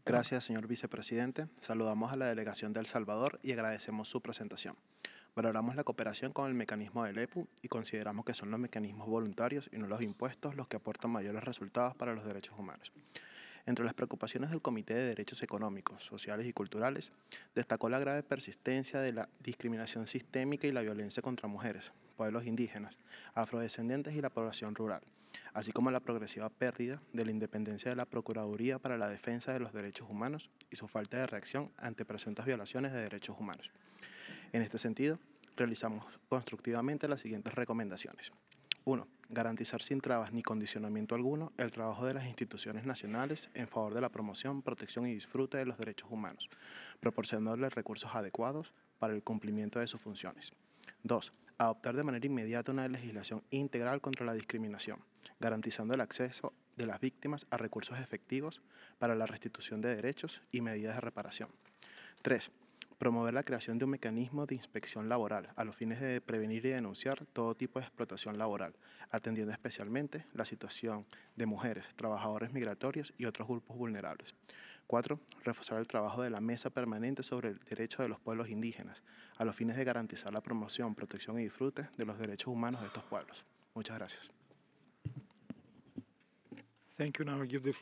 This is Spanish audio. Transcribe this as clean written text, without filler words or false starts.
Gracias, señor vicepresidente. Saludamos a la delegación de El Salvador y agradecemos su presentación. Valoramos la cooperación con el mecanismo del EPU y consideramos que son los mecanismos voluntarios y no los impuestos los que aportan mayores resultados para los derechos humanos. Entre las preocupaciones del Comité de Derechos Económicos, Sociales y Culturales, destacó la grave persistencia de la discriminación sistémica y la violencia contra mujeres, pueblos indígenas, afrodescendientes y la población rural, así como la progresiva pérdida de la independencia de la Procuraduría para la Defensa de los Derechos Humanos y su falta de reacción ante presuntas violaciones de derechos humanos. En este sentido, realizamos constructivamente las siguientes recomendaciones. 1. Garantizar sin trabas ni condicionamiento alguno el trabajo de las instituciones nacionales en favor de la promoción, protección y disfrute de los derechos humanos, proporcionándoles recursos adecuados para el cumplimiento de sus funciones. 2. Adoptar de manera inmediata una legislación integral contra la discriminación, garantizando el acceso de las víctimas a recursos efectivos para la restitución de derechos y medidas de reparación. 3. Promover la creación de un mecanismo de inspección laboral a los fines de prevenir y denunciar todo tipo de explotación laboral, atendiendo especialmente la situación de mujeres, trabajadores migratorios y otros grupos vulnerables. 4. Reforzar el trabajo de la Mesa Permanente sobre el Derecho de los Pueblos Indígenas, a los fines de garantizar la promoción, protección y disfrute de los derechos humanos de estos pueblos. Muchas gracias. Thank you. Now I give the